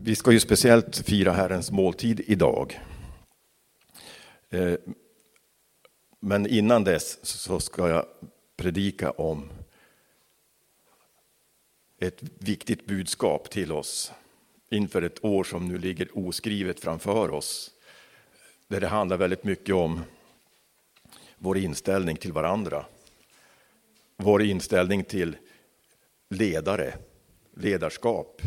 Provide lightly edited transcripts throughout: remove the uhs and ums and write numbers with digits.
Vi ska ju speciellt fira Herrens måltid idag. Men innan dess så ska jag predika om ett viktigt budskap till oss inför ett år som nu ligger oskrivet framför oss. Där det handlar väldigt mycket om vår inställning till varandra. Vår inställning till ledarskap.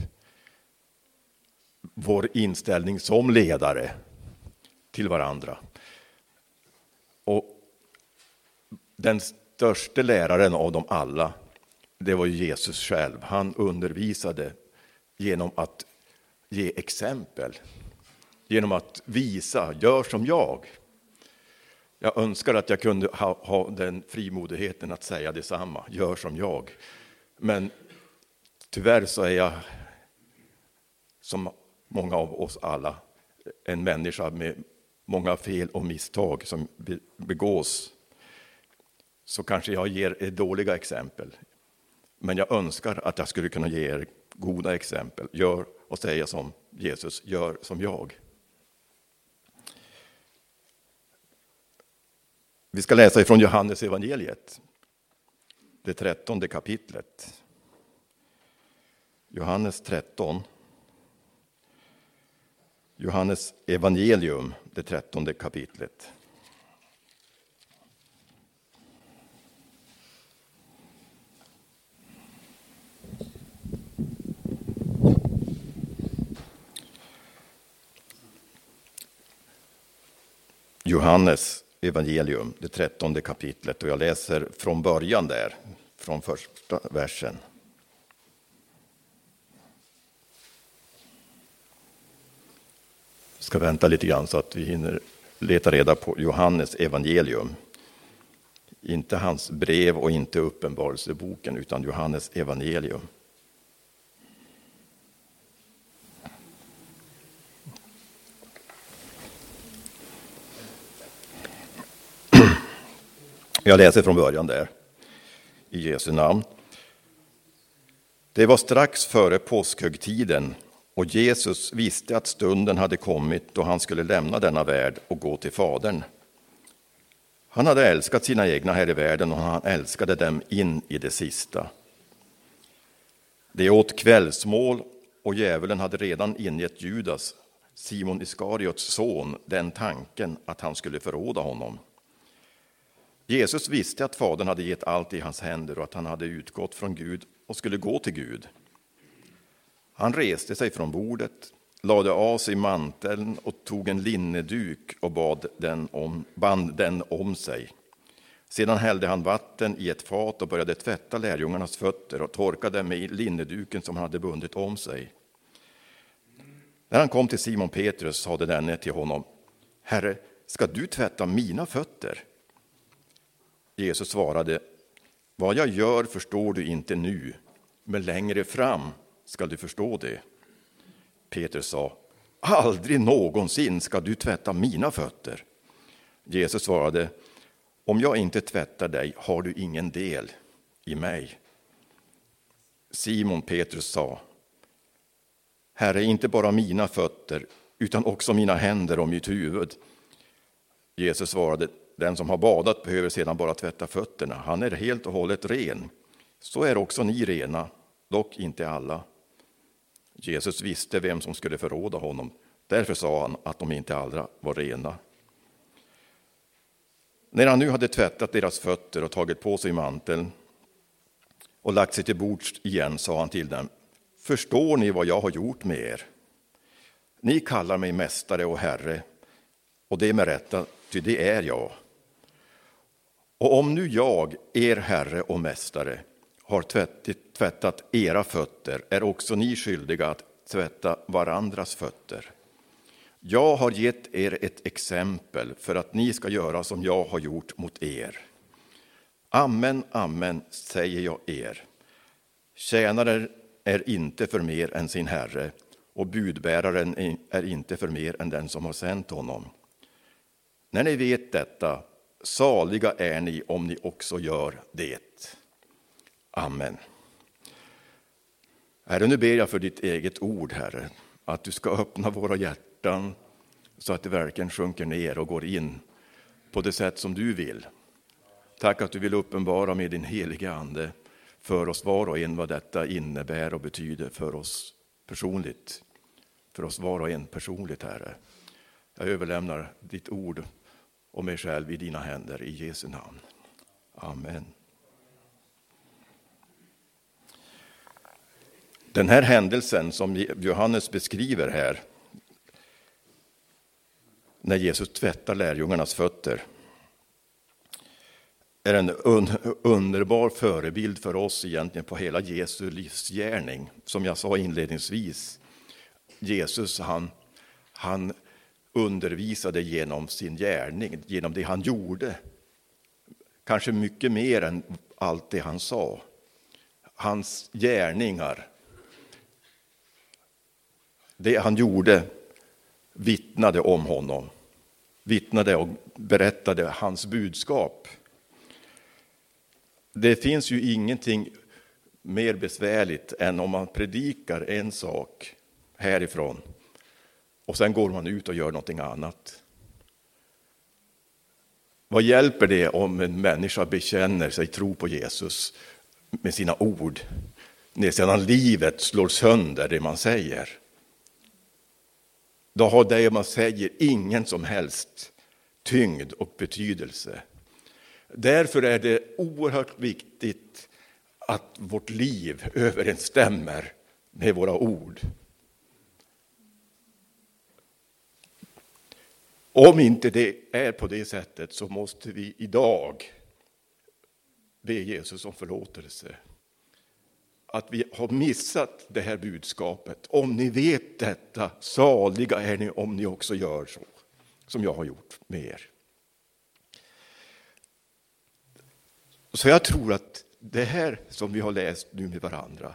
Vår inställning som ledare till varandra. Och den största läraren av dem alla, det var ju Jesus själv. Han undervisade genom att ge exempel. Genom att visa, gör som jag. Jag önskar att jag kunde ha den frimodigheten att säga detsamma, gör som jag. Men tyvärr så är jag, som många av oss alla, en människa med många fel och misstag som begås. Så kanske jag ger dåliga exempel. Men jag önskar att jag skulle kunna ge er goda exempel. Gör och säga som Jesus, gör som jag. Vi ska läsa ifrån Johannes evangeliet. Det 13:e kapitlet. Johannes 13. Johannes evangelium, det 13:e kapitlet. Johannes evangelium, det 13:e kapitlet, och jag läser från början där, från första versen. Jag ska vänta lite grann så att vi hinner leta reda på Johannes evangelium. Inte hans brev och inte uppenbarelseboken, utan Johannes evangelium. Jag läser från början där, i Jesu namn. Det var strax före påskhögtiden och Jesus visste att stunden hade kommit då han skulle lämna denna värld och gå till Fadern. Han hade älskat sina egna här i världen och han älskade dem in i det sista. Det åt kvällsmål och djävulen hade redan ingett Judas, Simon Iskariots son, den tanken att han skulle förråda honom. Jesus visste att Fadern hade gett allt i hans händer och att han hade utgått från Gud och skulle gå till Gud. Han reste sig från bordet, lade av sig manteln och tog en linneduk och band den om sig. Sedan hällde han vatten i ett fat och började tvätta lärjungarnas fötter och torkade med linneduken som han hade bundit om sig. När han kom till Simon Petrus sade denne till honom: Herre, ska du tvätta mina fötter? Jesus svarade: Vad jag gör förstår du inte nu, men längre fram ska du förstå det. Petrus sa: Aldrig någonsin ska du tvätta mina fötter. Jesus svarade: Om jag inte tvättar dig har du ingen del i mig. Simon Petrus sa: Herre, inte bara mina fötter utan också mina händer och mitt huvud. Jesus svarade: Den som har badat behöver sedan bara tvätta fötterna. Han är helt och hållet ren. Så är också ni rena, dock inte alla. Jesus visste vem som skulle förråda honom. Därför sa han att de inte alla var rena. När han nu hade tvättat deras fötter och tagit på sig manteln och lagt sig till bords igen sa han till dem: Förstår ni vad jag har gjort med er? Ni kallar mig mästare och herre, och det med rätta, ty det är jag. Och om nu jag, er herre och mästare, har tvättat era fötter, är också ni skyldiga att tvätta varandras fötter. Jag har gett er ett exempel för att ni ska göra som jag har gjort mot er. Amen, amen, säger jag er. Tjänaren är inte för mer än sin herre, och budbäraren är inte för mer än den som har sänt honom. När ni vet detta, saliga är ni om ni också gör det. Amen. Herre, nu ber jag för ditt eget ord, Herre. att du ska öppna våra hjärtan så att det verkligen sjunker ner och går in på det sätt som du vill. Tack att du vill uppenbara med din heliga ande för oss var och en vad detta innebär och betyder för oss personligt. För oss var och en personligt, Herre. Jag överlämnar ditt ord och mig själv i dina händer i Jesu namn. Amen. Den här händelsen som Johannes beskriver här, när Jesus tvättar lärjungarnas fötter, är en underbar förebild för oss egentligen på hela Jesu livsgärning. Som jag sa inledningsvis, Jesus han undervisade genom sin gärning, genom det han gjorde. Kanske mycket mer än allt det han sa. Hans gärningar, det han gjorde, vittnade om honom. Vittnade och berättade hans budskap. Det finns ju ingenting mer besvärligt än om man predikar en sak härifrån och sen går man ut och gör någonting annat. Vad hjälper det om en människa bekänner sig tro på Jesus med sina ord när sedan livet slår sönder det man säger? Då har det man säger ingen som helst tyngd och betydelse. Därför är det oerhört viktigt att vårt liv överensstämmer med våra ord. Om inte det är på det sättet så måste vi idag be Jesus om förlåtelse. Att vi har missat det här budskapet. Om ni vet detta, saliga är ni om ni också gör så som jag har gjort med er. Så jag tror att det här som vi har läst nu med varandra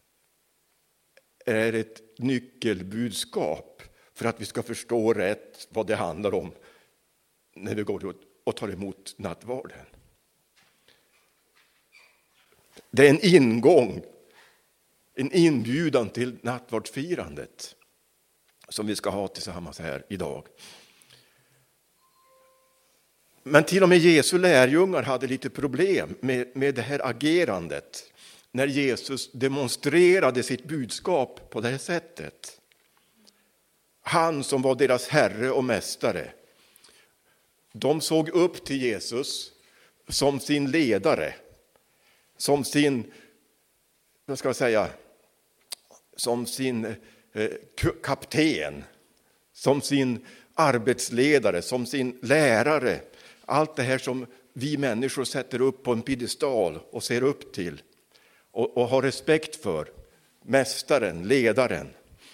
är ett nyckelbudskap för att vi ska förstå rätt vad det handlar om när vi går och tar emot nattvarden. Det är en ingång, en inbjudan till nattvardsfirandet som vi ska ha tillsammans här idag. Men till och med Jesu lärjungar hade lite problem med det här agerandet när Jesus demonstrerade sitt budskap på det här sättet. Han som var deras herre och mästare. De såg upp till Jesus som sin ledare, som sin, vad ska jag säga, som sin kapten, som sin arbetsledare, som sin lärare. Allt det här som vi människor sätter upp på en piedestal och ser upp till och har respekt för. Mästaren, ledaren.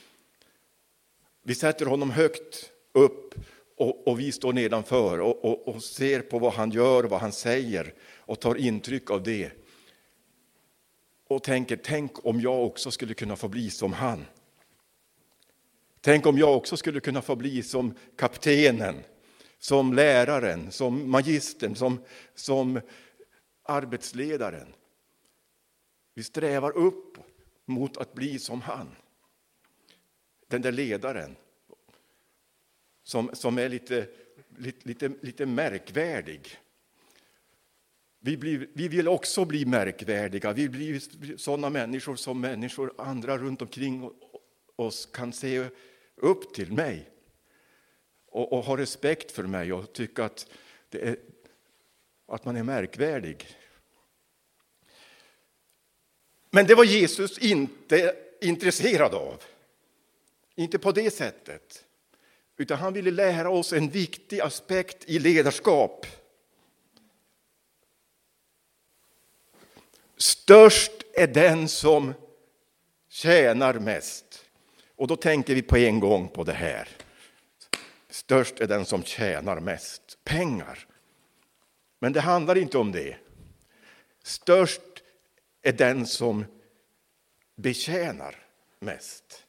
Vi sätter honom högt upp och vi står nedanför och ser på vad han gör, vad han säger och tar intryck av det. Och tänker, tänk om jag också skulle kunna få bli som han. Tänk om jag också skulle kunna få bli som kaptenen, som läraren, som magistern, som arbetsledaren. Vi strävar upp mot att bli som han. Den där ledaren som är lite märkvärdig. Vi vill också bli märkvärdiga. Vi blir sådana människor som människor andra runt omkring oss kan se upp till mig. Och ha respekt för mig och tycka att man är märkvärdig. Men det var Jesus inte intresserad av. Inte på det sättet. Utan han ville lära oss en viktig aspekt i ledarskap. Störst är den som tjänar mest. Och då tänker vi på en gång på det här. Störst är den som tjänar mest pengar. Men det handlar inte om det. Störst är den som betjänar mest.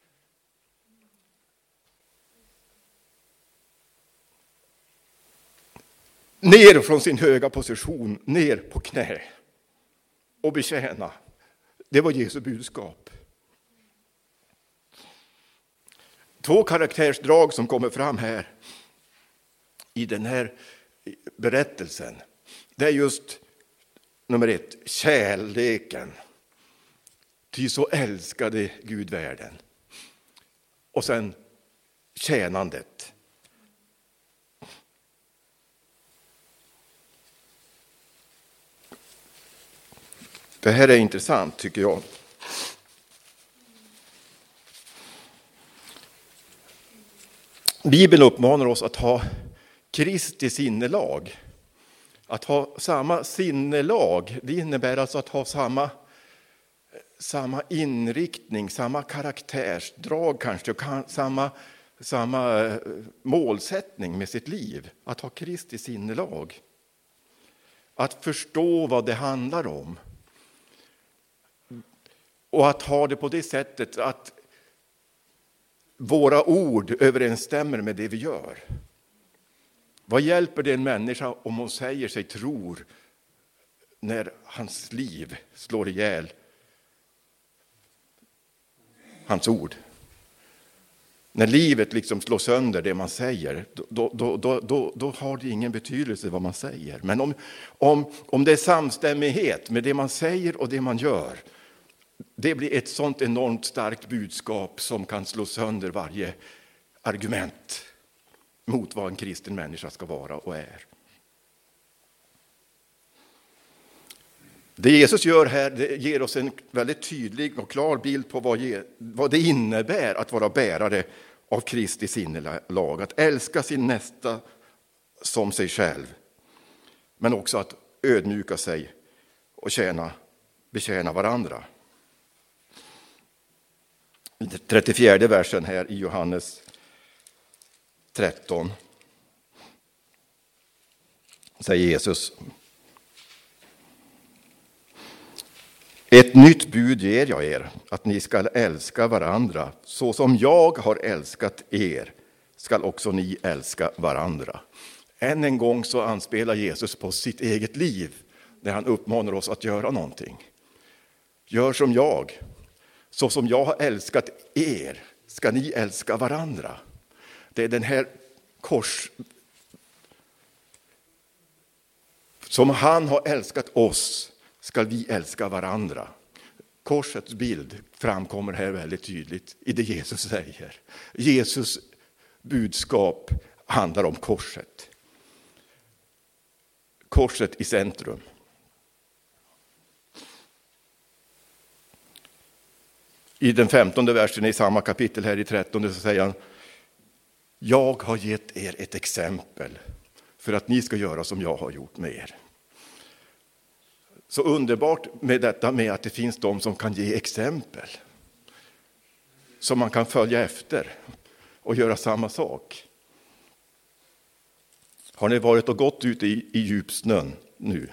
Ner från sin höga position, ner på knä och betjäna. Det var Jesu budskap. 2 karaktärsdrag som kommer fram här i den här berättelsen. Det är just nummer 1, kärleken. Ty så älskade Gud världen. Och sen tjänandet. Det här är intressant tycker jag. Bibeln uppmanar oss att ha Kristi sinnelag. Att ha samma sinnelag, det innebär alltså att ha samma inriktning, samma karaktärsdrag kanske, samma målsättning med sitt liv. Att ha Kristi sinnelag. Att förstå vad det handlar om. Och att ha det på det sättet att våra ord överensstämmer med det vi gör. Vad hjälper det en människa om hon säger sig tror när hans liv slår ihjäl hans ord? När livet liksom slår sönder det man säger, då har det ingen betydelse vad man säger. Men om det är samstämmighet med det man säger och det man gör, det blir ett sånt enormt starkt budskap som kan slå sönder varje argument mot vad en kristen människa ska vara och är. Det Jesus gör här, det ger oss en väldigt tydlig och klar bild på vad det innebär att vara bärare av Kristi sinnelag. Att älska sin nästa som sig själv. Men också att ödmjuka sig och betjäna varandra. I 34 versen här i Johannes 13 säger Jesus: ett nytt bud ger jag er, att ni ska älska varandra. Så som jag har älskat er ska också ni älska varandra. Än en gång så anspelar Jesus på sitt eget liv när han uppmanar oss att göra någonting. Gör som jag. Så som jag har älskat er ska ni älska varandra. Det är den här som han har älskat oss ska vi älska varandra. Korsets bild framkommer här väldigt tydligt i det Jesus säger. Jesus budskap handlar om korset. Korset i centrum. I den 15:e versen i samma kapitel här i 13:e så säger han: jag har gett er ett exempel för att ni ska göra som jag har gjort med er. Så underbart med detta med att det finns de som kan ge exempel. Som man kan följa efter och göra samma sak. Har ni varit och gått ute i djupsnön nu?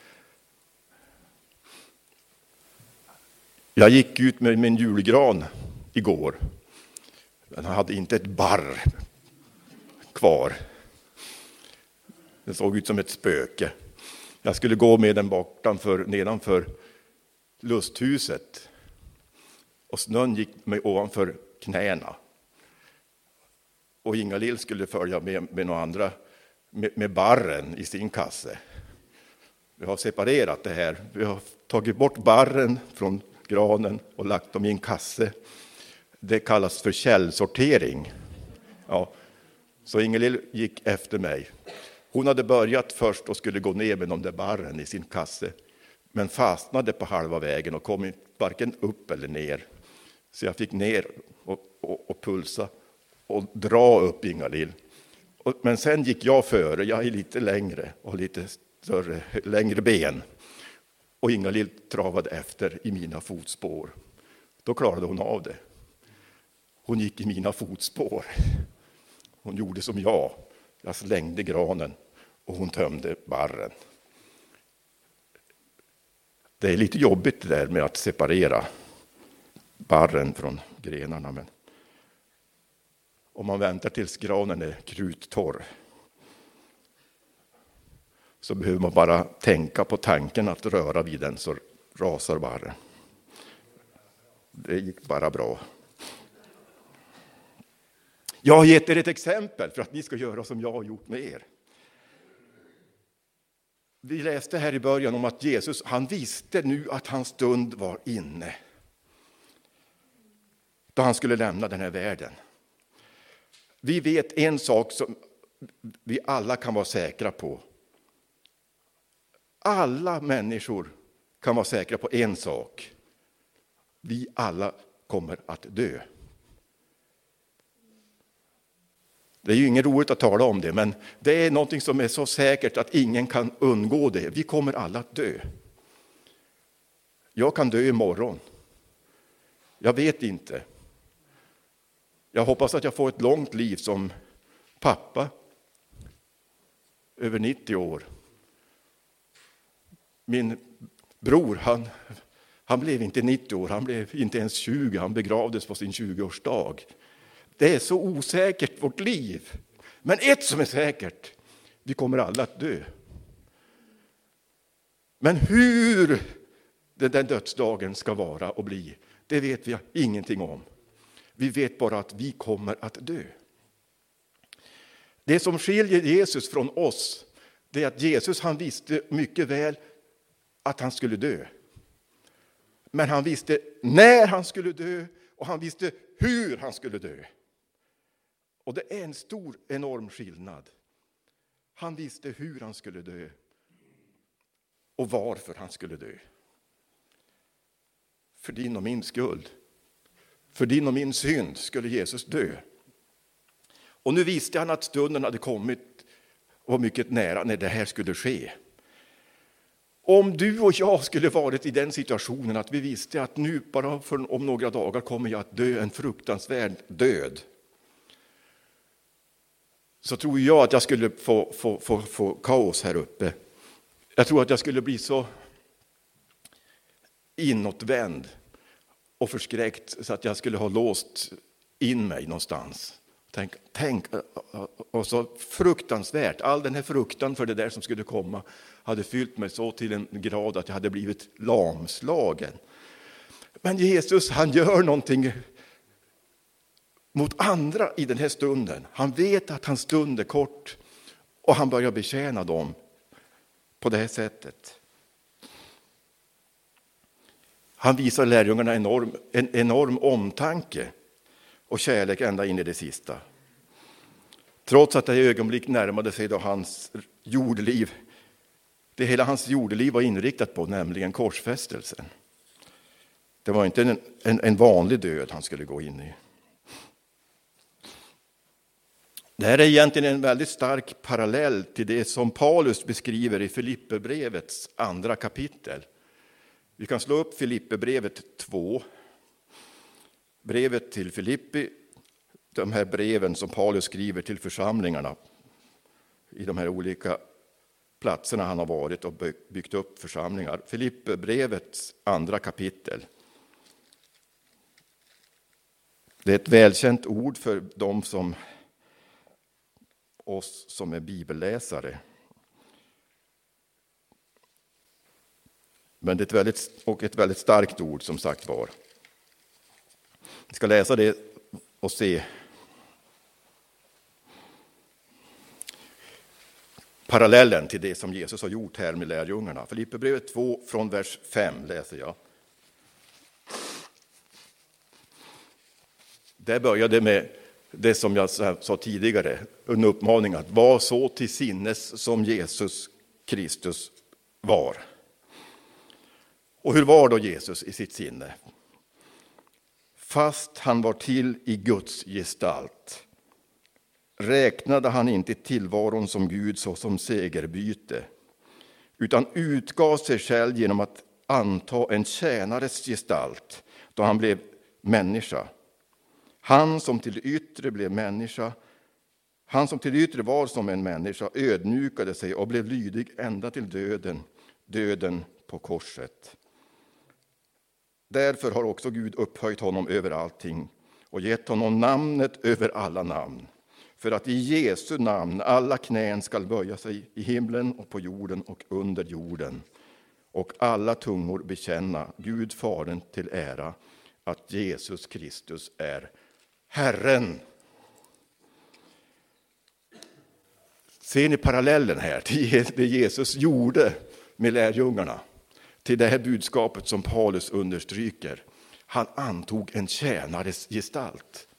Jag gick ut med min julgran igår. Den hade inte ett barr kvar. Det såg ut som ett spöke. Jag skulle gå med den nedanför lusthuset. Och snön gick mig ovanför knäna. Och Inga-Lill skulle följa med några andra med barren i sin kasse. Vi har separerat det här. Vi har tagit bort barren från granen och lagt dem i en kasse. Det kallas för källsortering. Ja. Så Inga-Lill gick efter mig. Hon hade börjat först och skulle gå ner med de där barren i sin kasse. Men fastnade på halva vägen och kom varken upp eller ner. Så jag fick ner och pulsa och dra upp Inga-Lill. Men sen gick jag före. Jag är lite längre och lite längre ben. Och Inga-Lill travade efter i mina fotspår. Då klarade hon av det. Hon gick i mina fotspår. Hon gjorde som jag. Jag slängde granen och hon tömde barren. Det är lite jobbigt det där med att separera barren från grenarna. Men om man väntar tills granen är kruttorr så behöver man bara tänka på tanken att röra vid den så rasar barren. Det gick bara bra. Jag har gett er ett exempel för att ni ska göra som jag har gjort med er. Vi läste här i början om att Jesus, han visste nu att hans stund var inne. Då han skulle lämna den här världen. Vi vet en sak som vi alla kan vara säkra på. Alla människor kan vara säkra på en sak. Vi alla kommer att dö. Det är ju inget roligt att tala om det, men det är någonting som är så säkert att ingen kan undgå det. Vi kommer alla att dö. Jag kan dö imorgon. Jag vet inte. Jag hoppas att jag får ett långt liv som pappa. Över 90 år. Min bror, han blev inte 90 år, han blev inte ens 20, han begravdes på sin 20-årsdag. Det är så osäkert vårt liv. Men ett som är säkert, vi kommer alla att dö. Men hur den dödsdagen ska vara och bli, det vet vi ingenting om. Vi vet bara att vi kommer att dö. Det som skiljer Jesus från oss, det är att Jesus, han visste mycket väl att han skulle dö. Men han visste när han skulle dö och han visste hur han skulle dö. Och det är en stor, enorm skillnad. Han visste hur han skulle dö och varför han skulle dö. För din och min skuld. För din och min synd skulle Jesus dö. Och nu visste han att stunden hade kommit och var mycket nära när det här skulle ske. Om du och jag skulle varit i den situationen att vi visste att nu bara om några dagar kommer jag att dö en fruktansvärd död. Så tror jag att jag skulle få kaos här uppe. Jag tror att jag skulle bli så inåtvänd och förskräckt så att jag skulle ha låst in mig någonstans. Tänk, och så fruktansvärt. All den här fruktan för det där som skulle komma hade fyllt mig så till en grad att jag hade blivit lamslagen. Men Jesus, han gör någonting mot andra i den här stunden. Han vet att hans stund är kort och han börjar betjäna dem på det här sättet. Han visar lärjungarna en enorm omtanke och kärlek ända in i det sista. Trots att det ögonblick närmade sig då hans jordeliv, det hela hans jordeliv var inriktat på, nämligen korsfästelsen. Det var inte en vanlig död han skulle gå in i. Det här är egentligen en väldigt stark parallell till det som Paulus beskriver i Filipperbrevets 2 kapitel. Vi kan slå upp Filipperbrevet 2. Brevet till Filippi, de här breven som Paulus skriver till församlingarna i de här olika platserna han har varit och byggt upp församlingar. Filipperbrevets 2 kapitel. Det är ett välkänt ord för de som oss som är bibelläsare. Men det är ett väldigt starkt ord som sagt var. Vi ska läsa det och se parallellen till det som Jesus har gjort här med lärjungarna. Filipperbrevet 2 från vers 5 läser jag. Det började med det som jag sa tidigare, en uppmaning att vara så till sinnes som Jesus Kristus var. Och hur var då Jesus i sitt sinne? Fast han var till i Guds gestalt räknade han inte tillvaron som Gud så som segerbyte, utan utgav sig själv genom att anta en tjänares gestalt då han blev människa. Han som till yttre blev människa, han som till yttre var som en människa ödmjukade sig och blev lydig ända till döden på korset. Därför har också Gud upphöjt honom över allting och gett honom namnet över alla namn. För att i Jesu namn alla knän skall böja sig i himlen och på jorden och under jorden. Och alla tungor bekänna Gud Fadern till ära att Jesus Kristus är Herren. Ser ni parallellen här till det Jesus gjorde med lärjungarna? Till det här budskapet som Paulus understryker. Han antog en tjänares gestalt.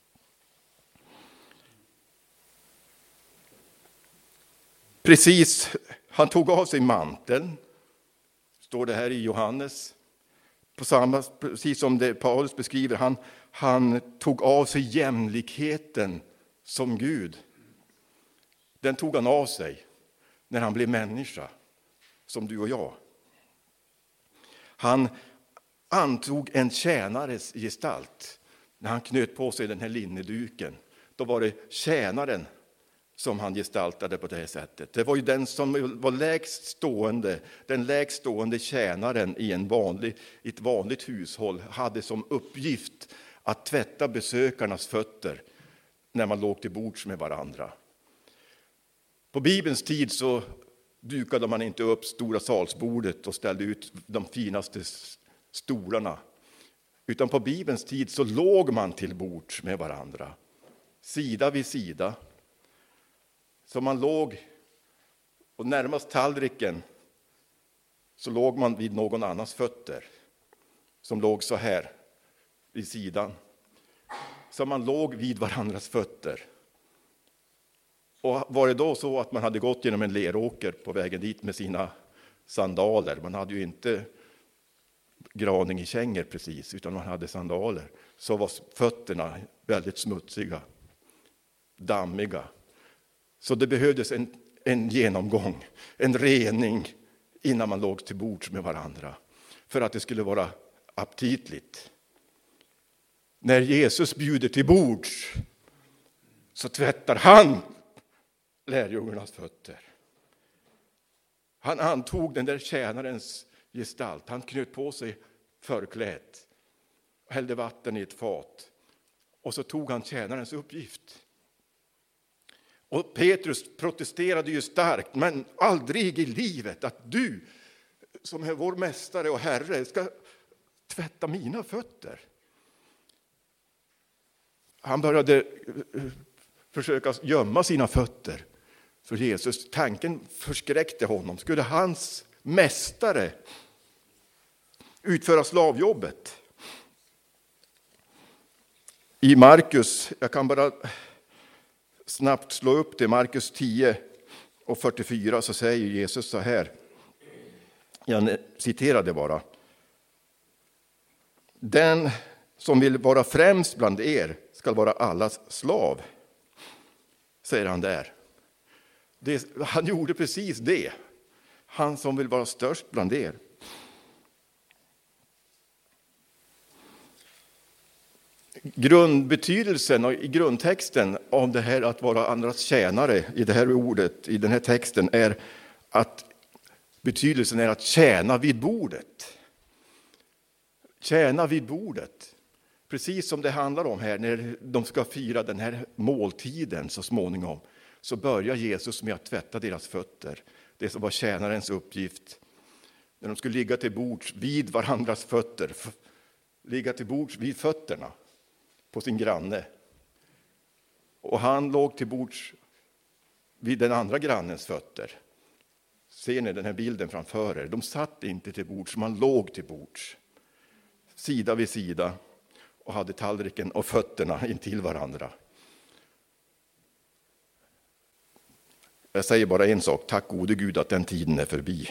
Precis, han tog av sig manteln. Står det här i Johannes. Precis som det Paulus beskriver. Han tog av sig jämlikheten som Gud. Den tog han av sig när han blev människa. Som du och jag. Han antog en tjänares gestalt. När han knöt på sig den här linneduken. Då var det tjänaren som han gestaltade på det här sättet. Det var ju den som var lägst stående. Den lägst stående tjänaren i ett vanligt hushåll hade som uppgift att tvätta besökarnas fötter när man låg till bords med varandra. På Bibelns tid så dukade man inte upp stora salsbordet och ställde ut de finaste stolarna. Utan på Bibelns tid så låg man till bords med varandra. Sida vid sida. Så man låg, och närmast tallriken så låg man vid någon annans fötter. Som låg så här vid sidan. Så man låg vid varandras fötter. Och var det då så att man hade gått genom en leråker på vägen dit med sina sandaler. Man hade ju inte graning i kängor precis, utan man hade sandaler. Så var fötterna väldigt smutsiga, dammiga. Så det behövdes en genomgång, en rening innan man låg till bords med varandra. För att det skulle vara aptitligt. När Jesus bjuder till bords så tvättar han lärjungarnas fötter. Han antog den där tjänarens gestalt. Han knöt på sig förklätt. Hällde vatten i ett fat. Och så tog han tjänarens uppgift. Och Petrus protesterade ju starkt. Men aldrig i livet att du som är vår mästare och herre ska tvätta mina fötter. Han började försöka gömma sina fötter för Jesus. Tanken förskräckte honom. Skulle hans mästare utföra slavjobbet? I Markus, jag kan bara snabbt slå upp det, Markus 10 och 44, så säger Jesus så här. Jag citerar det bara. Den som vill vara främst bland er ska vara allas slav, säger han där. Han gjorde precis det. Han som vill vara störst bland er. Grundbetydelsen och i grundtexten om det här att vara andras tjänare i det här ordet, i den här texten, är att betydelsen är att tjäna vid bordet. Tjäna vid bordet. Precis som det handlar om här när de ska fira den här måltiden så småningom. Så börjar Jesus med att tvätta deras fötter. Det som var tjänarens uppgift. När de skulle ligga till bords vid varandras fötter. Ligga till bords vid fötterna på sin granne. Och han låg till bords vid den andra grannens fötter. Ser ni den här bilden framför er? De satt inte till bords, man låg till bords. Sida vid sida och hade tallriken och fötterna intill varandra. Jag säger bara en sak, tack gode Gud att den tiden är förbi.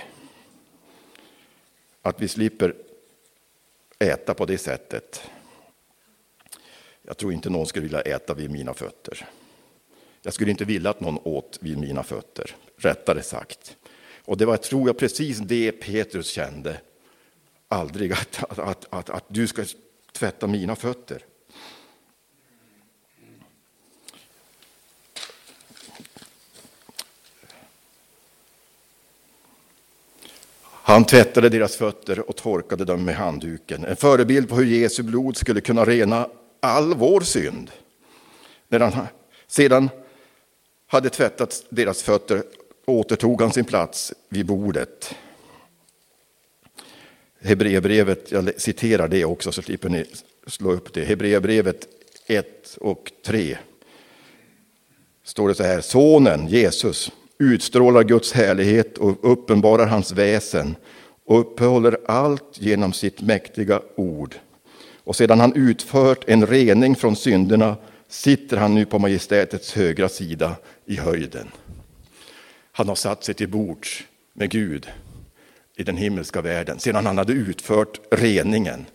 Att vi slipper äta på det sättet. Jag tror inte någon skulle vilja äta vid mina fötter. Jag skulle inte vilja att någon åt vid mina fötter, rättare sagt. Och det var, tror jag, precis det Petrus kände. Aldrig att du ska tvätta mina fötter. Han tvättade deras fötter och torkade dem med handduken. En förebild på hur Jesu blod skulle kunna rena all vår synd. När han sedan hade tvättat deras fötter återtog han sin plats vid bordet. Hebreerbrevet, jag citerar det också så slipper ni slå upp det. Hebreerbrevet 1 och 3. står det så här: Sonen Jesus utstrålar Guds härlighet och uppenbarar hans väsen och uppehåller allt genom sitt mäktiga ord. Och sedan han utfört en rening från synderna sitter han nu på majestätets högra sida i höjden. Han har satt sig till bords med Gud i den himmelska världen sedan han hade utfört reningen.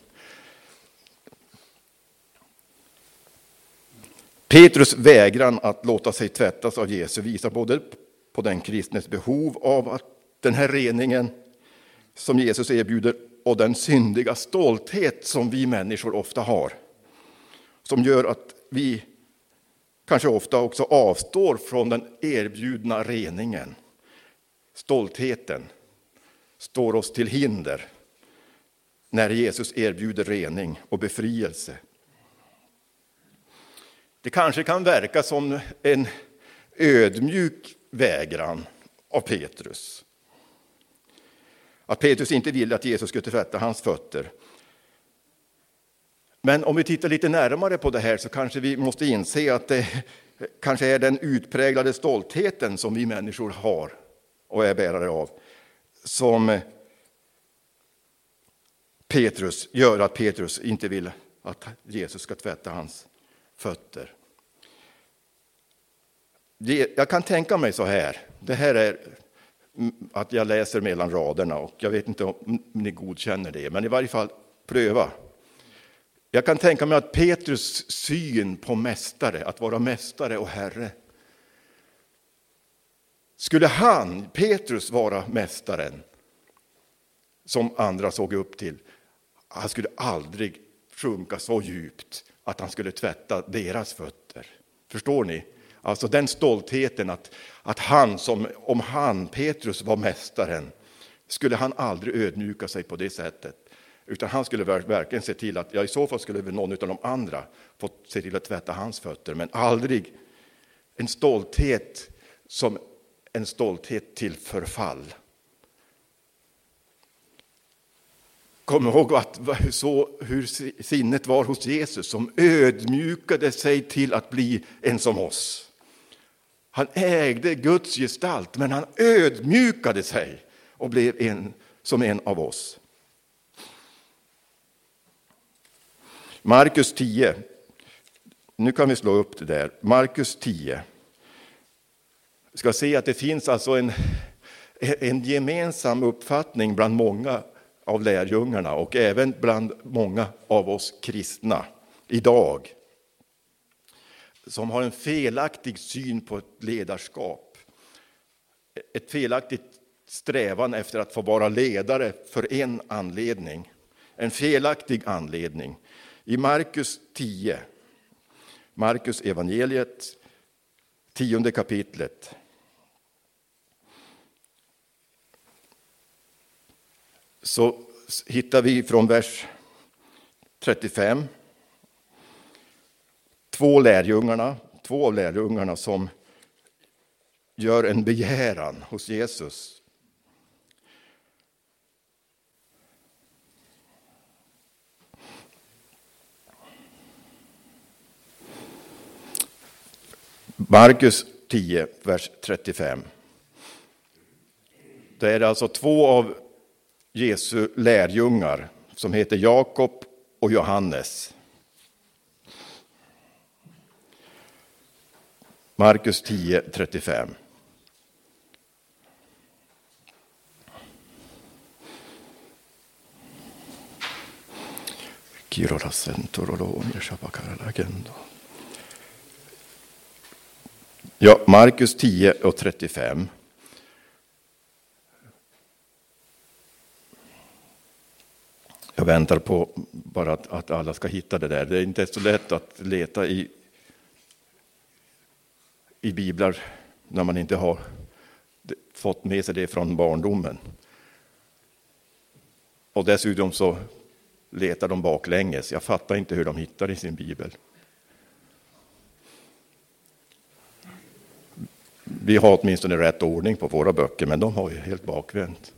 Petrus vägran att låta sig tvättas av Jesus visar både på den kristnes behov av att den här reningen som Jesus erbjuder och den syndiga stolthet som vi människor ofta har. Som gör att vi kanske ofta också avstår från den erbjudna reningen. Stoltheten står oss till hinder när Jesus erbjuder rening och befrielse. Det kanske kan verka som en ödmjuk vägran av Petrus. Att Petrus inte ville att Jesus skulle tvätta hans fötter. Men om vi tittar lite närmare på det här så kanske vi måste inse att det kanske är den utpräglade stoltheten som vi människor har och är bärare av som Petrus gör att Petrus inte vill att Jesus ska tvätta hans fötter. Jag kan tänka mig så här. Det här är att jag läser mellan raderna och jag vet inte om ni godkänner det, men i varje fall pröva. Jag kan tänka mig att Petrus syn på mästare, att vara mästare och herre. Skulle Petrus vara mästaren som andra såg upp till, han skulle aldrig sjunka så djupt att han skulle tvätta deras fötter. Förstår ni? Alltså den stoltheten att Petrus var mästaren, skulle han aldrig ödmjuka sig på det sättet. Utan han skulle verkligen se till att, i så fall skulle väl någon av de andra få se till att tvätta hans fötter. Men aldrig en stolthet som en stolthet till förfall. Kom ihåg hur sinnet var hos Jesus som ödmjukade sig till att bli en som oss. Han ägde Guds gestalt, men han ödmjukade sig och blev som en av oss. Markus 10. Nu kan vi slå upp det där. Markus 10. Vi ska se att det finns alltså en gemensam uppfattning bland många av lärjungarna och även bland många av oss kristna idag som har en felaktig syn på ett ledarskap. Ett felaktigt strävan efter att få vara ledare för en anledning. En felaktig anledning. I Markus 10, Markus evangeliet, 10:e kapitlet. Så hittar vi från vers 35 två av lärjungarna som gör en begäran hos Jesus. Markus 10, vers 35. Det är alltså två av Jesu lärjungar som heter Jakob och Johannes. Markus 10, 35. Ja, Markus 10 och 35. Jag väntar på bara att alla ska hitta det där. Det är inte så lätt att leta i biblar när man inte har fått med sig det från barndomen. Och dessutom så letar de baklänges. Jag fattar inte hur de hittar i sin bibel. Vi har åtminstone rätt ordning på våra böcker, men de har ju helt bakvänt.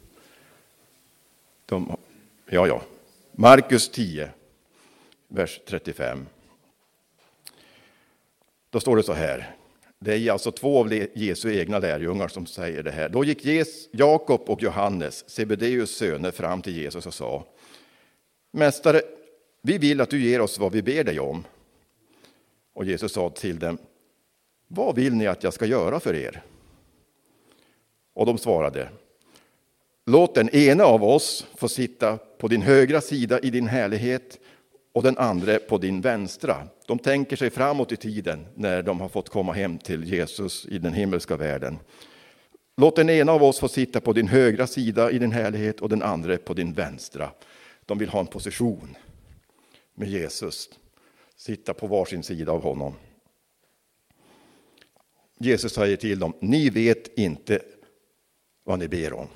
Ja. Markus 10, vers 35. Då står det så här. Det är alltså 2 av Jesu egna lärjungar som säger det här. Då gick Jakob och Johannes, Sebedeus söner, fram till Jesus och sa: Mästare, vi vill att du ger oss vad vi ber dig om. Och Jesus sa till dem: Vad vill ni att jag ska göra för er? Och de svarade: Låt den ena av oss få sitta på din högra sida i din härlighet och den andra på din vänstra. De tänker sig framåt i tiden när de har fått komma hem till Jesus i den himmelska världen. Låt den ena av oss få sitta på din högra sida i din härlighet och den andra på din vänstra. De vill ha en position med Jesus. Sitta på varsin sida av honom. Jesus säger till dem: Ni vet inte vad ni ber om.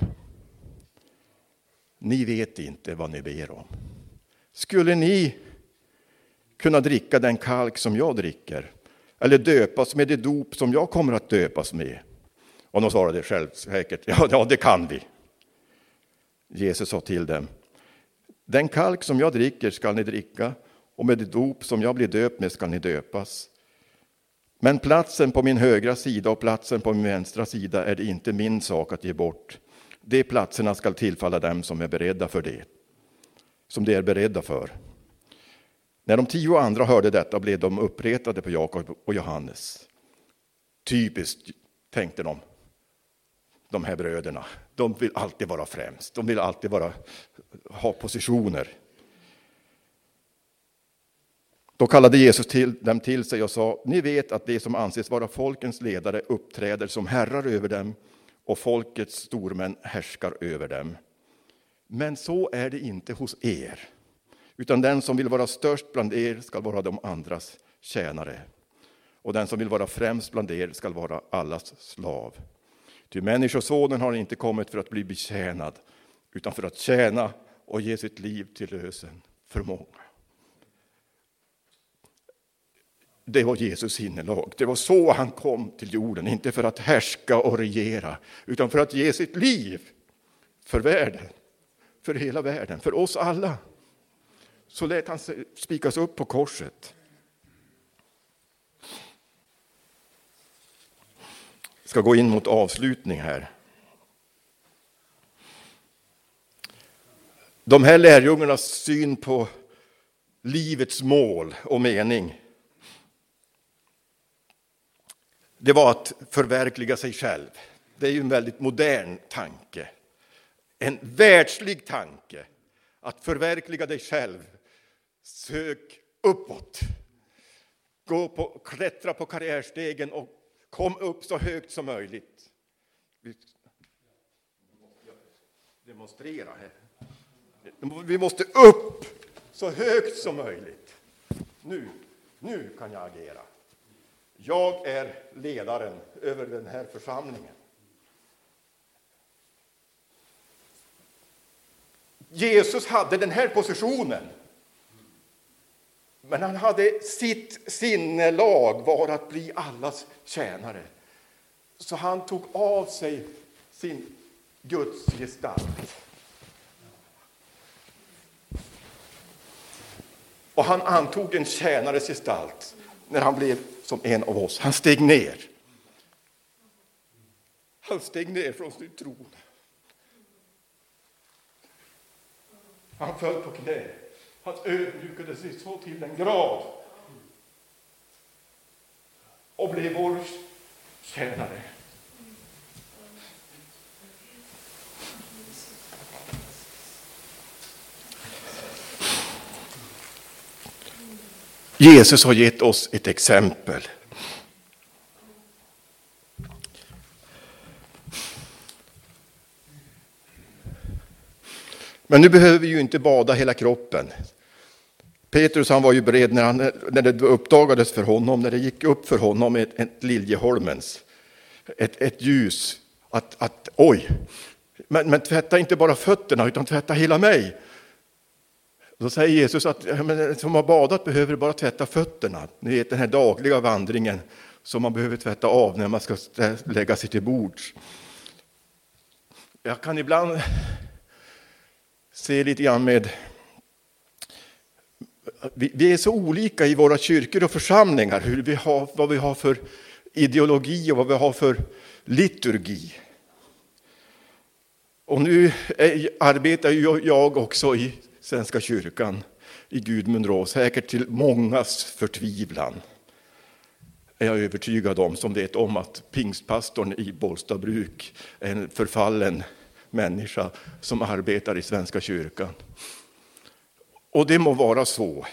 Ni vet inte vad ni ber om. Skulle ni kunna dricka den kalk som jag dricker? Eller döpas med det dop som jag kommer att döpas med? Och de svarade självsäkert: Ja, det kan vi. Jesus sa till dem: Den kalk som jag dricker ska ni dricka, och med det dop som jag blir döpt med ska ni döpas. Men platsen på min högra sida och platsen på min vänstra sida är det inte min sak att ge bort. De platserna ska tillfalla dem som är beredda för det. Som de är beredda för. När de 10 andra hörde detta blev de uppretade på Jakob och Johannes. Typiskt, tänkte de här bröderna. De vill alltid vara främst. De vill alltid ha positioner. Då kallade Jesus dem till sig och sa: Ni vet att de som anses vara folkens ledare uppträder som herrar över dem, och folkets stormän härskar över dem. Men så är det inte hos er, utan den som vill vara störst bland er ska vara de andras tjänare. Och den som vill vara främst bland er ska vara allas slav. Ty människosonen har inte kommit för att bli betjänad, utan för att tjäna och ge sitt liv till lösen för många. Det var Jesus sinnelag. Det var så han kom till jorden. Inte för att härska och regera, utan för att ge sitt liv för världen. För hela världen. För oss alla. Så lät han spikas upp på korset. Jag ska gå in mot avslutning här. De här lärjungarnas syn på livets mål och mening, det var att förverkliga sig själv. Det är ju en väldigt modern tanke. En världslig tanke. Att förverkliga dig själv. Sök uppåt. Klättra på karriärstegen och kom upp så högt som möjligt. Demonstrera här. Vi måste upp så högt som möjligt. Nu kan jag agera. Jag är ledaren över den här församlingen. Jesus hade den här positionen. Men han hade sitt sinnelag var att bli allas tjänare. Så han tog av sig sin Guds gestalt. Och han antog en tjänares gestalt när han blev som en av oss. Han steg ner. Han steg ner från sin tron. Han föll på knä. Han ödmjukade sig så till en grad. Och blev vår tjänare. Jesus har gett oss ett exempel. Men nu behöver vi ju inte bada hela kroppen. Petrus, han var ju beredd när det uppdagades för honom, när det gick upp för honom ett Liljeholmens, ett ljus, att oj, men tvätta inte bara fötterna utan tvätta hela mig. Då säger Jesus att som har badat behöver bara tvätta fötterna. Ni vet den här dagliga vandringen som man behöver tvätta av när man ska lägga sig till bords. Jag kan ibland se lite grann med... Vi är så olika i våra kyrkor och församlingar, vad vi har för ideologi och vad vi har för liturgi. Och nu arbetar jag också i Svenska kyrkan i Gudmundså, säkert till mångas förtvivlan. Är jag övertygad om, som vet om att pingstpastorn i Bollstabruk är en förfallen människa som arbetar i Svenska kyrkan. Och det må vara så.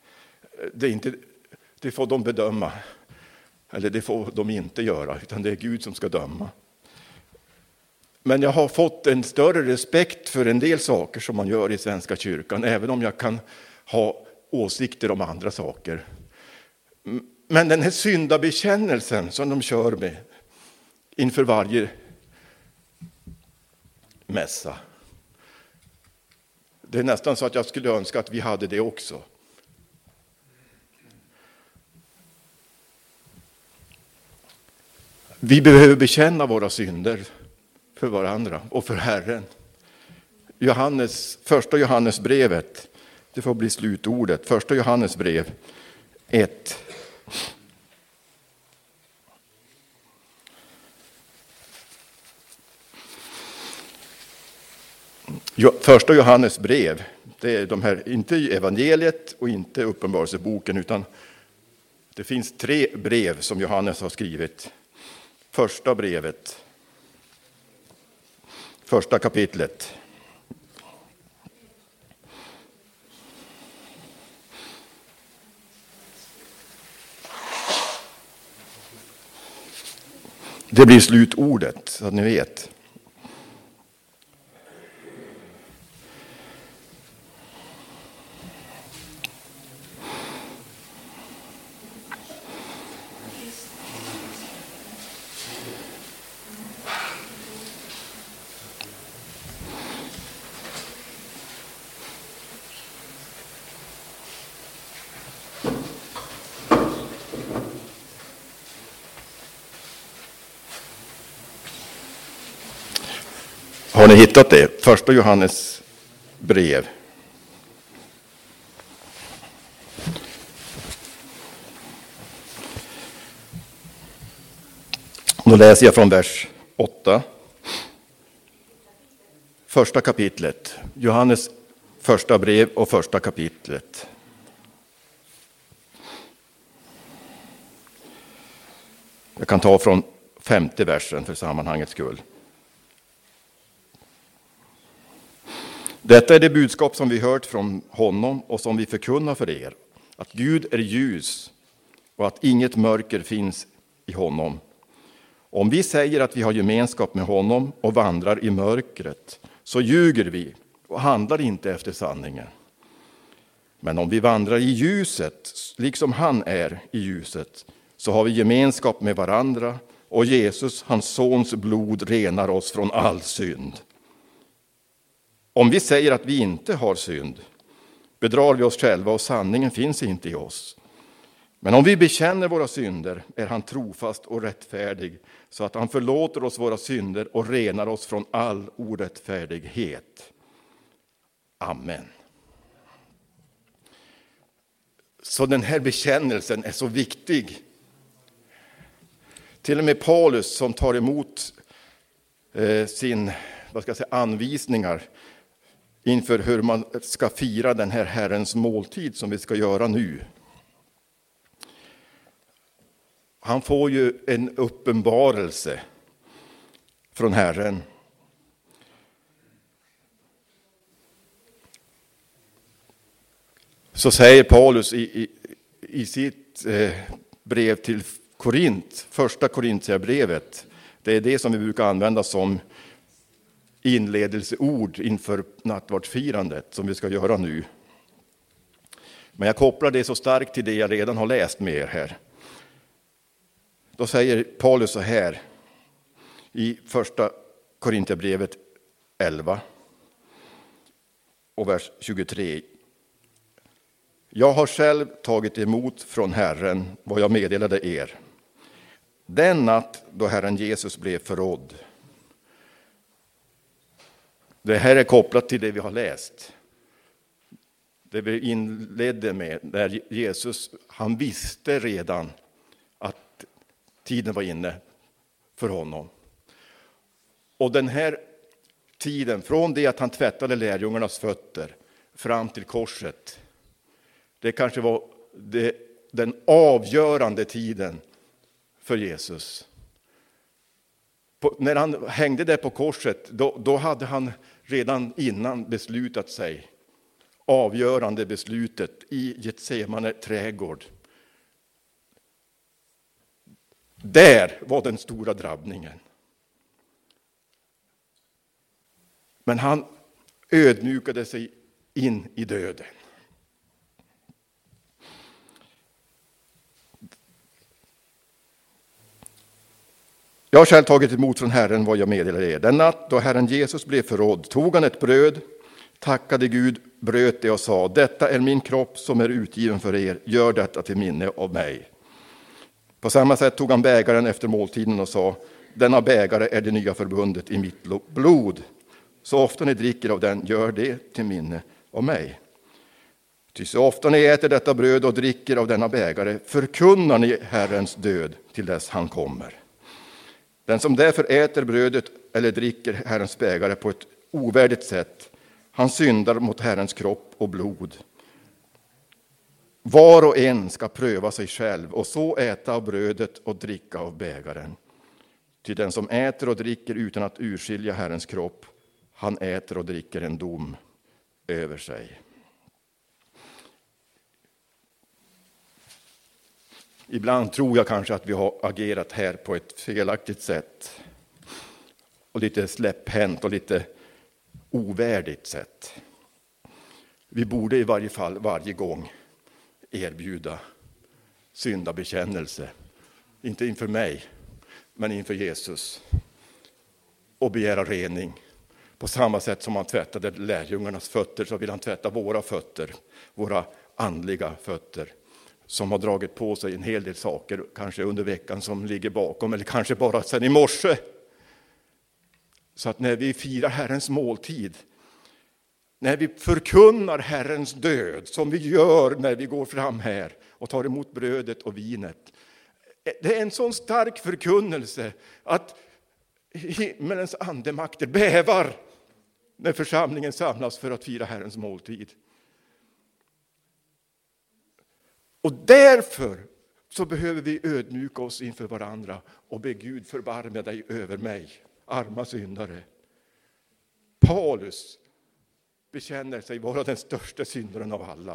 Det får de bedöma. Eller det får de inte göra, utan det är Gud som ska döma. Men jag har fått en större respekt för en del saker som man gör i Svenska kyrkan, även om jag kan ha åsikter om andra saker. Men den här syndabekännelsen som de kör med inför varje mässa, det är nästan så att jag skulle önska att vi hade det också. Vi behöver bekänna våra synder för varandra och för Herren. Första Johannesbrevet, det får bli slutordet. Första Johannesbrev 1. Första Johannesbrev, det är de här, inte evangeliet och inte uppenbarelseboken, utan det finns 3 brev som Johannes har skrivit. Första brevet, första kapitlet. Det blir slutordet, så att ni vet. Har ni hittat det? Första Johannes brev. Då läser jag från vers 8. Första kapitlet. Johannes första brev och första kapitlet. Jag kan ta från 5:e versen för sammanhangets skull. Detta är det budskap som vi hört från honom och som vi förkunnar för er. Att Gud är ljus och att inget mörker finns i honom. Om vi säger att vi har gemenskap med honom och vandrar i mörkret, så ljuger vi och handlar inte efter sanningen. Men om vi vandrar i ljuset, liksom han är i ljuset, så har vi gemenskap med varandra, och Jesus, hans sons blod, renar oss från all synd. Om vi säger att vi inte har synd, bedrar vi oss själva och sanningen finns inte i oss. Men om vi bekänner våra synder är han trofast och rättfärdig, så att han förlåter oss våra synder och renar oss från all orättfärdighet. Amen. Så den här bekännelsen är så viktig. Till och med Paulus, som tar emot sin anvisningar inför hur man ska fira den här Herrens måltid som vi ska göra nu. Han får ju en uppenbarelse från Herren. Så säger Paulus i sitt brev till Korint, första Korintierbrevet. Det är det som vi brukar använda som inledelseord inför nattvardsfirandet som vi ska göra nu. Men jag kopplar det så starkt till det jag redan har läst med er här. Då säger Paulus så här i första Korintierbrevet 11 och vers 23. Jag har själv tagit emot från Herren vad jag meddelade er. Den natt då Herren Jesus blev förrådd. Det här är kopplat till det vi har läst. Det vi inledde med, där Jesus, han visste redan att tiden var inne för honom. Och den här tiden, från det att han tvättade lärjungarnas fötter fram till korset, det kanske var den avgörande tiden för Jesus. När han hängde där på korset, då hade han redan innan beslutat sig, avgörande beslutet i Getsemane trädgård. Där var den stora drabbningen. Men han ödmjukade sig in i döden. Jag har själv tagit emot från Herren vad jag meddelar er. Den natt då Herren Jesus blev förrådd tog han ett bröd, tackade Gud, bröt det och sa: detta är min kropp som är utgiven för er, gör detta till minne av mig. På samma sätt tog han bägaren efter måltiden och sa: denna bägare är det nya förbundet i mitt blod. Så ofta ni dricker av den, gör det till minne av mig. Ty så ofta ni äter detta bröd och dricker av denna bägare, förkunnar ni Herrens död till dess han kommer. Den som därför äter brödet eller dricker Herrens bägare på ett ovärdigt sätt, han syndar mot Herrens kropp och blod. Var och en ska pröva sig själv och så äta av brödet och dricka av bägaren. Ty den som äter och dricker utan att urskilja Herrens kropp, han äter och dricker en dom över sig. Ibland tror jag kanske att vi har agerat här på ett felaktigt sätt. Och lite släpphänt och lite ovärdigt sätt. Vi borde i varje fall varje gång erbjuda syndabekännelse. Inte inför mig, men inför Jesus. Och begära rening. På samma sätt som han tvättade lärjungarnas fötter så vill han tvätta våra fötter. Våra andliga fötter. Som har dragit på sig en hel del saker, kanske under veckan som ligger bakom, eller kanske bara sedan i morse. Så att när vi firar Herrens måltid, när vi förkunnar Herrens död, som vi gör när vi går fram här och tar emot brödet och vinet. Det är en sån stark förkunnelse att himmelens andemakter bävar när församlingen samlas för att fira Herrens måltid. Och därför så behöver vi ödmjuka oss inför varandra och be Gud förbarma dig över mig, arma syndare. Paulus bekänner sig vara den största syndaren av alla.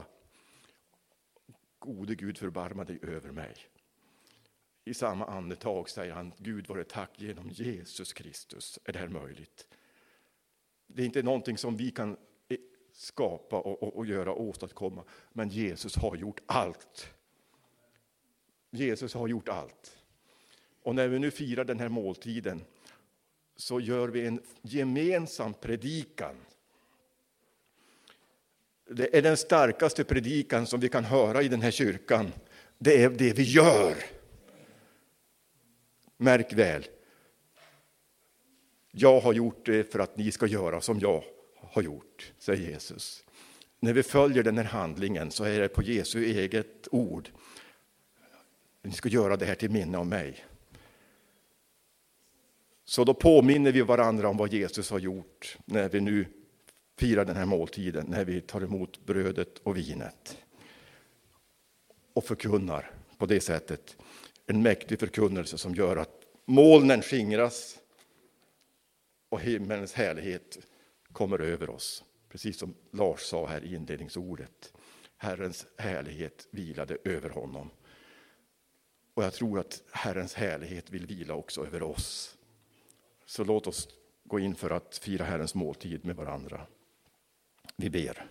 Gode Gud, förbarma dig över mig. I samma andetag säger han: Gud vare tack, genom Jesus Kristus är det här möjligt. Det är inte någonting som vi kan skapa och göra och åstadkomma. Men Jesus har gjort allt. Jesus har gjort allt. Och när vi nu firar den här måltiden så gör vi en gemensam predikan. Det är den starkaste predikan som vi kan höra i den här kyrkan. Det är det vi gör. Märk väl. Jag har gjort det för att ni ska göra som jag har gjort, säger Jesus. När vi följer den här handlingen så är det på Jesu eget ord. Ni ska göra det här till minne av mig. Så då påminner vi varandra om vad Jesus har gjort när vi nu firar den här måltiden, när vi tar emot brödet och vinet. Och förkunnar på det sättet en mäktig förkunnelse som gör att molnen skingras och himmelens härlighet kommer över oss. Precis som Lars sa här i inledningsordet. Herrens härlighet vilade över honom. Och jag tror att Herrens härlighet vill vila också över oss. Så låt oss gå in för att fira Herrens måltid med varandra. Vi ber.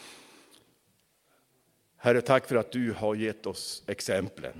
Herre, tack för att du har gett oss exemplen.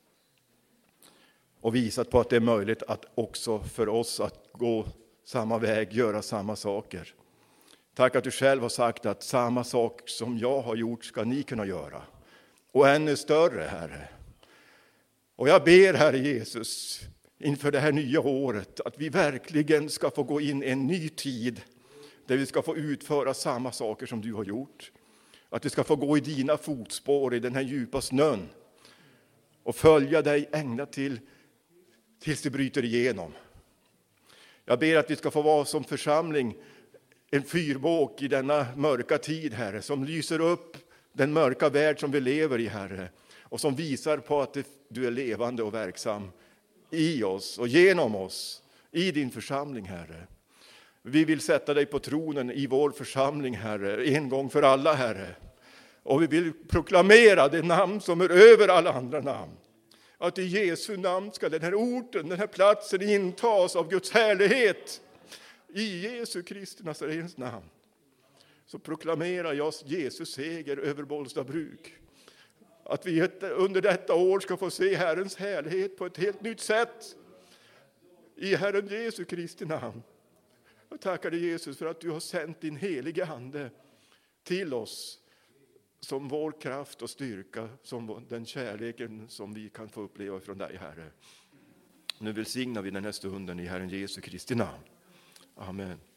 Och visat på att det är möjligt att också för oss att gå samma väg, göra samma saker. Tack att du själv har sagt att samma sak som jag har gjort ska ni kunna göra. Och ännu större, Herre. Och jag ber, Herre Jesus, inför det här nya året att vi verkligen ska få gå in i en ny tid där vi ska få utföra samma saker som du har gjort. Att vi ska få gå i dina fotspår i den här djupa snön och följa dig ända till tills det bryter igenom. Jag ber att vi ska få vara som församling en fyrbåk i denna mörka tid, Herre, som lyser upp den mörka värld som vi lever i, Herre, och som visar på att du är levande och verksam i oss och genom oss, i din församling, Herre. Vi vill sätta dig på tronen i vår församling, Herre, en gång för alla, Herre. Och vi vill proklamera det namn som är över alla andra namn. Att i Jesu namn ska den här orten, den här platsen intas av Guds härlighet. I Jesu Kristi Nazarens namn så proklamerar jag Jesus seger över Bollstabruk. Att vi under detta år ska få se Herrens härlighet på ett helt nytt sätt. I Herren Jesu Kristi namn. Jag tackar dig, Jesus, för att du har sänt din heliga ande till oss som vår kraft och styrka, som den kärleken som vi kan få uppleva från dig, Herre. Nu välsignar vi den här stunden i Herren Jesu Kristi namn. Amen.